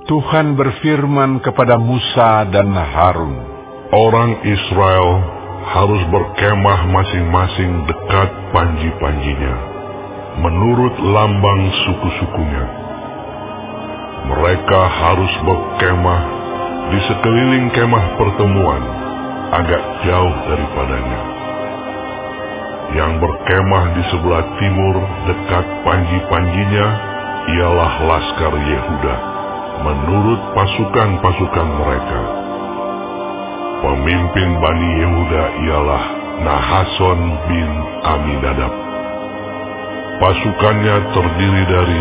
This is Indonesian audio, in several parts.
Tuhan berfirman kepada Musa dan Harun, orang Israel harus berkemah masing-masing dekat panji-panjinya, menurut lambang suku-sukunya. Mereka harus berkemah di sekeliling kemah pertemuan, agak jauh daripadanya. Yang berkemah di sebelah timur dekat panji-panjinya ialah laskar Yehuda, menurut pasukan-pasukan mereka. Pemimpin Bani Yehuda ialah Nahason bin Aminadab. Pasukannya terdiri dari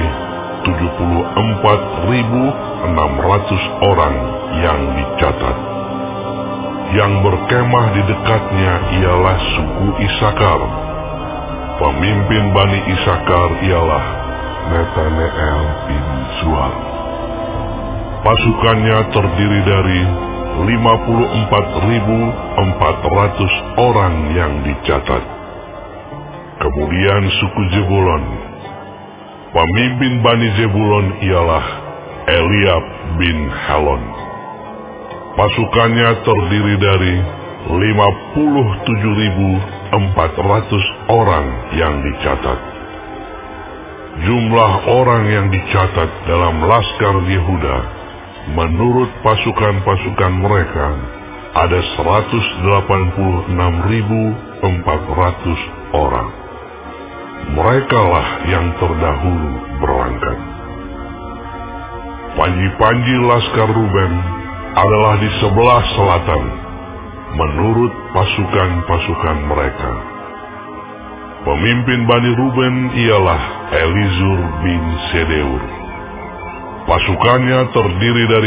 74.600 orang yang dicatat. Yang berkemah di dekatnya ialah suku Isakar. Pemimpin Bani Isakar ialah Netaneel bin Zuar. Pasukannya terdiri dari 54.400 orang yang dicatat. Kemudian suku Zebulon. Pemimpin Bani Zebulon ialah Eliab bin Helon. Pasukannya terdiri dari 57.400 orang yang dicatat. Jumlah orang yang dicatat dalam laskar Yehuda menurut pasukan-pasukan mereka ada 186.400 orang. Merekalah yang terdahulu berangkat. Panji-panji laskar Ruben adalah di sebelah selatan menurut pasukan-pasukan mereka. Pemimpin Bani Ruben ialah Elizur bin Sedeur. Pasukannya terdiri dari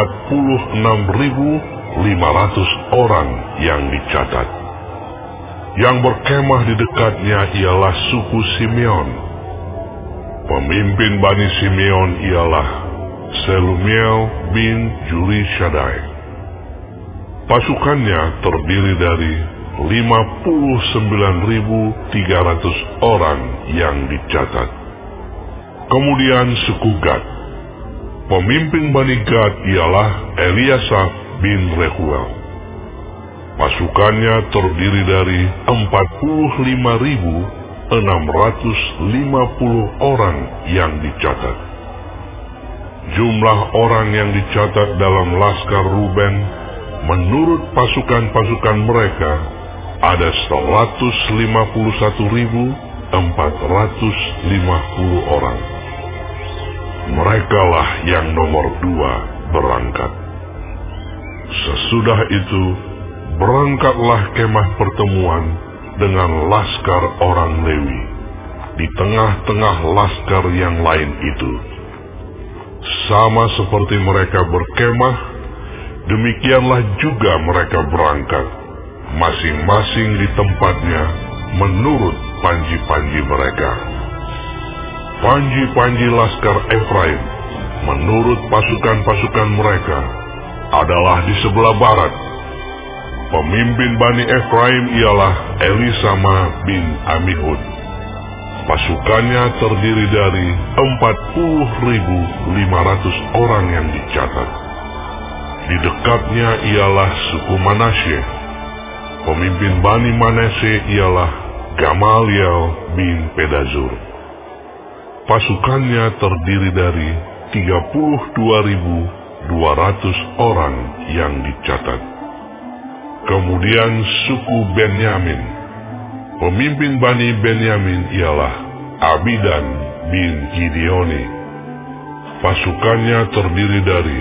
46.500 orang yang dicatat. Yang berkemah di dekatnya ialah suku Simeon. Pemimpin Bani Simeon ialah Selumiel bin Jurishadai. Pasukannya terdiri dari 59.300 orang yang dicatat. Kemudian suku Gad. Pemimpin Bani Gad ialah Eliasaf bin Rehuel. Pasukannya terdiri dari 45.650 orang yang dicatat. Jumlah orang yang dicatat dalam laskar Ruben menurut pasukan-pasukan mereka ada 151.450 orang. Merekalah yang nomor 2 berangkat. Sesudah itu berangkatlah kemah pertemuan dengan laskar orang Lewi di tengah-tengah laskar yang lain itu. Sama seperti mereka berkemah, demikianlah juga mereka berangkat, masing-masing di tempatnya menurut panji-panji mereka. Panji-panji laskar Efraim menurut pasukan-pasukan mereka adalah di sebelah barat. Pemimpin Bani Efraim ialah Elisama bin Amihud. Pasukannya terdiri dari 40.500 orang yang dicatat. Di dekatnya ialah suku Manasye. Pemimpin Bani Manasye ialah Gamaliel bin Pedazur. Pasukannya terdiri dari 32.200 orang yang dicatat. Kemudian suku Benyamin. Pemimpin Bani Benyamin ialah Abidan bin Gideoni. Pasukannya terdiri dari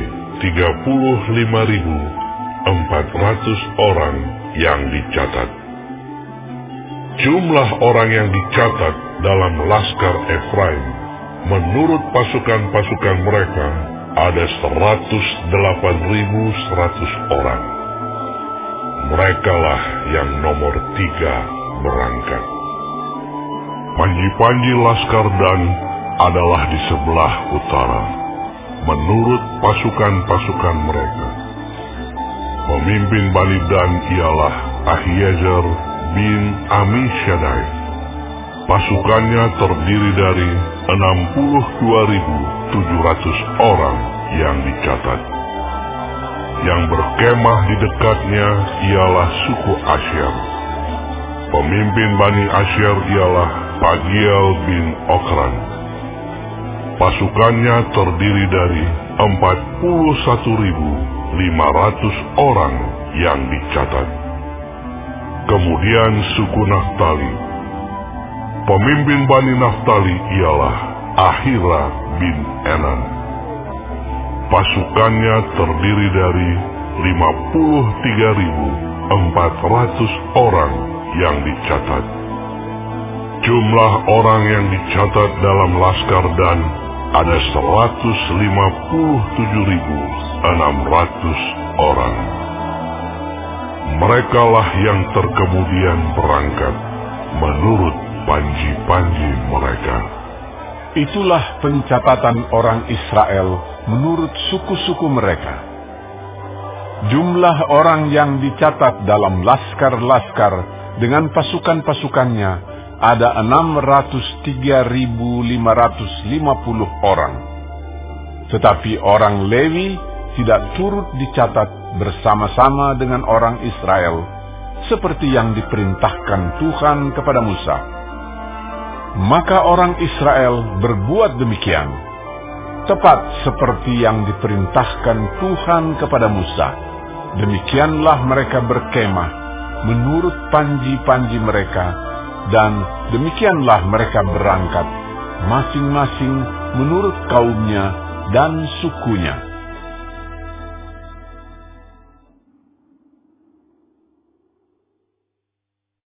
35.400 orang yang dicatat. Jumlah orang yang dicatat dalam laskar Efraim menurut pasukan-pasukan mereka ada 108.100 orang. Merekalah yang nomor 3 berangkat. Panji-panji laskar Dan adalah di sebelah utara menurut pasukan-pasukan mereka. Pemimpin Bani Dan ialah Ahiezer bin Amishadai. Pasukannya terdiri dari 62.700 orang yang dicatat. Yang berkemah di dekatnya ialah suku Asyer. Pemimpin Bani Asyer ialah Pagiel bin Okran. Pasukannya terdiri dari 41.500 orang yang dicatat. Kemudian suku Naftali. Pemimpin Bani Naftali ialah Ahira bin Enan. Pasukannya terdiri dari 53.400 orang yang dicatat. Jumlah orang yang dicatat dalam laskar Dan ada 157.600 orang. Merekalah yang terkemudian berangkat menurut panji-panji mereka. Itulah pencatatan orang Israel menurut suku-suku mereka. Jumlah orang yang dicatat dalam laskar-laskar dengan pasukan-pasukannya ada 603.550 orang. Tetapi orang Lewi tidak turut dicatat bersama-sama dengan orang Israel, seperti yang diperintahkan Tuhan kepada Musa. Maka orang Israel berbuat demikian, tepat seperti yang diperintahkan Tuhan kepada Musa. Demikianlah mereka berkemah menurut panji-panji mereka, dan demikianlah mereka berangkat, masing-masing menurut kaumnya dan sukunya.